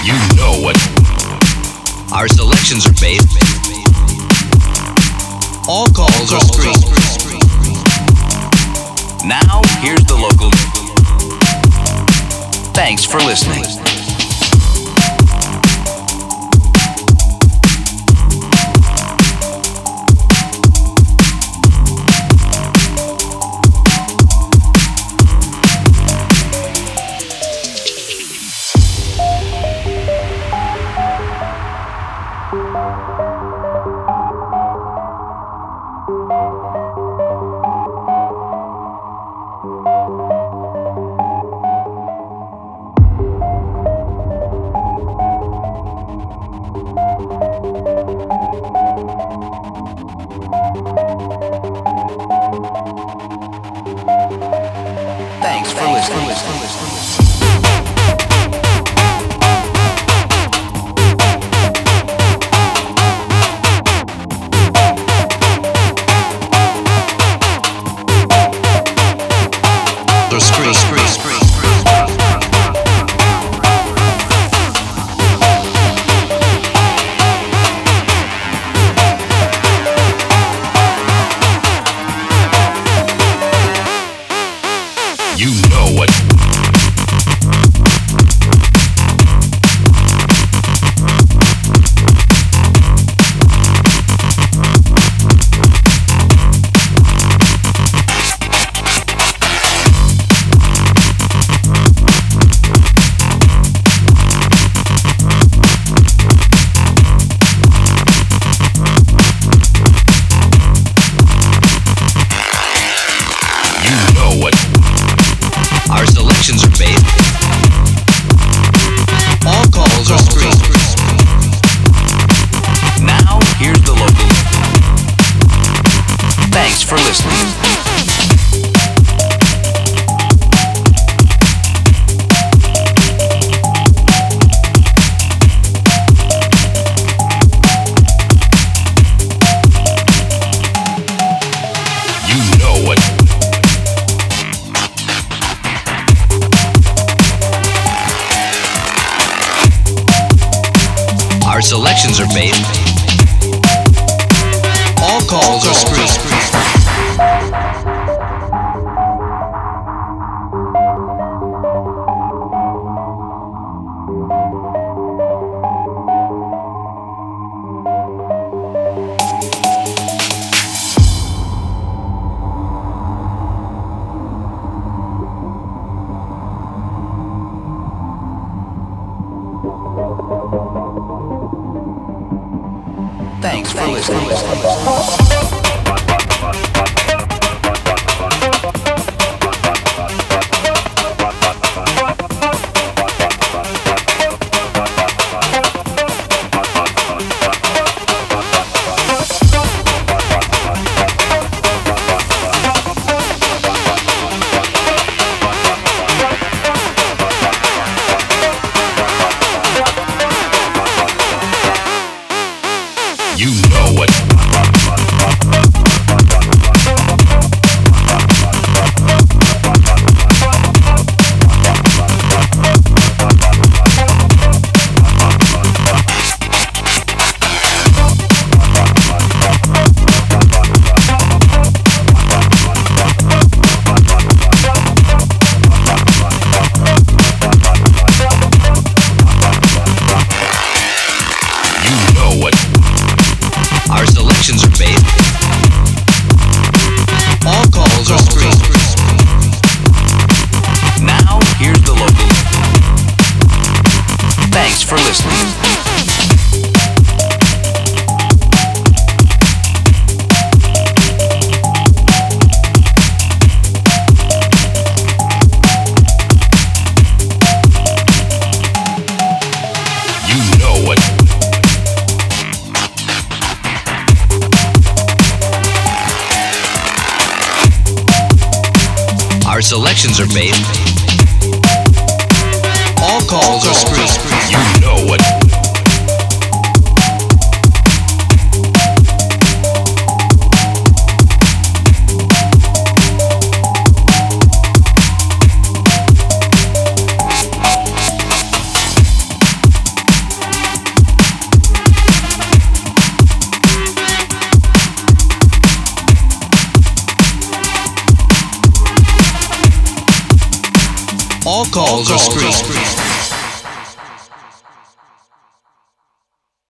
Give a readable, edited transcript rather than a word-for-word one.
You know what? Our selections are based. All calls are screened. Now, here's the local. Thanks for listening. Thanks for listening. You know what? You know what? Our selections are based. All calls are screened. Now, here's the local. Thanks for listening. You know what? Our selections are based. All calls are screened. Thanks for listening. You know what? You know what? Our selections are based. All calls are screened. Now, here's the local. Thanks for listening. You know what? Our selections are based. All calls are screened. You know what? All calls are screened.